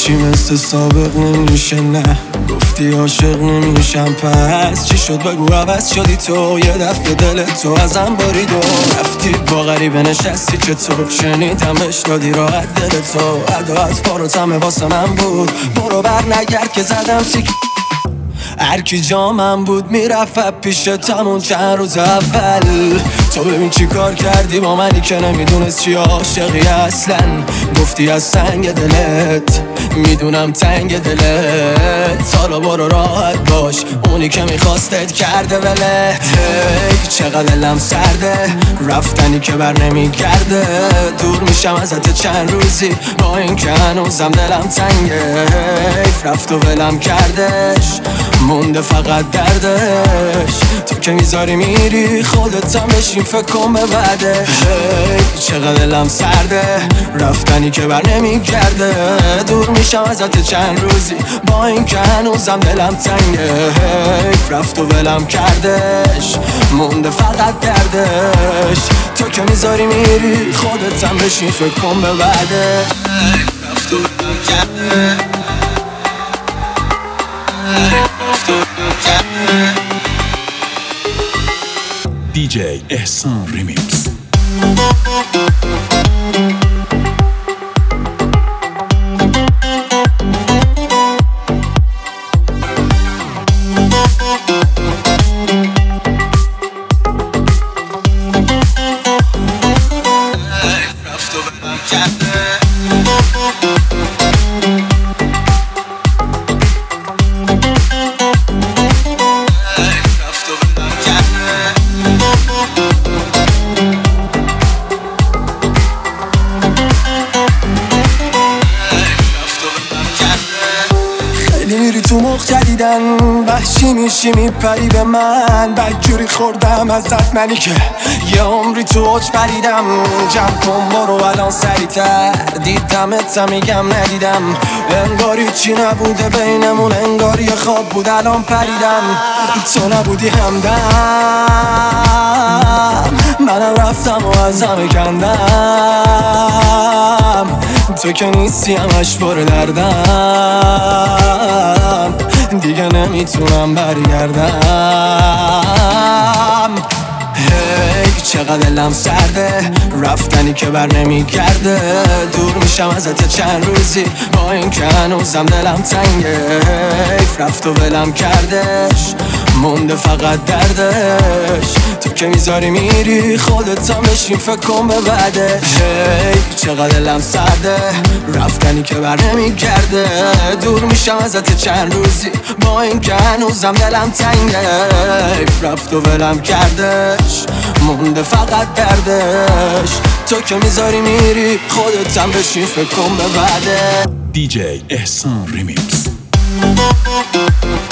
هیچی مثل سابق نمیشه، نه گفتی عاشق نمیشم، پس چی شد بگو عوض شدی تو؟ یه دفعه دل تو ازم برید و رفتی با غریبه نشستی، چطور شنیدم بهش دادی راحت دل تو؟ عداعت فاروتمه واسه من بود، برو بر نگرد که زدم سیک. هرکی جامم بود میرفت پیش تمون چند روز اول. تو ببین چی کار کردی با منی که نمیدونست چی عاشقی اصلا. گفتی از سنگ دلت میدونم تنگ دلت، حالا برو راحت باش، اونی که میخواستت کرده ولت. چقدر دلم سرده رفتنی که بر نمیگرده، دور میشم ازت چند روزی با این که هنوزم دلم تنگه. رفت و ولم کردش مونده فقط دردش، تو که میذاری میری خودتم بشین فکر کن به بعدش. چقدر دلم سرده رفتنی که بر نمیگرده، دور میشم ازت چند روزی با این که هنوزم دلم تنگه. رفت و ولم کردش مونده فقط دردش، تو که میذاری میری خودتم بشین فکر کن به بعدش. رفت و ولم کردش DJ احسان ریمیکس. میری تو مخ جدیدن، وحشی میشی میپری به من. بدجوری خوردم ازت منی که یه عمری تو اوج پریدم. جمع کن برو الان سریعتر، دیدمت میگم ندیدم. انگاری چی نبوده بینمون، انگار یه خواب بود الان پریدم. تو نبودی همدم، منم رفتم و ازم کندم. تو که نیستی همش پر دردم، دیگه نمیتونم برگردم. چقدر دلم سرده رفتنی که بر نمیگرده، دور میشم ازت چند روزی با این که هنوزم دلم تنگه. رفت و ولم کردش مونده فقط دردش، تو که میذاری میری خودتم بشین فکر کن به بعدش. چقدر دلم سرده رفتنی که بر نمیگرده، دور میشم ازت چند روزی با این که هنوزم دلم تنگه. رفت و ولم کردش مونده فقط دردش، تو که میذاری میری خودتم بشین فکر کن به بعدش. DJ احسان ریمیکس.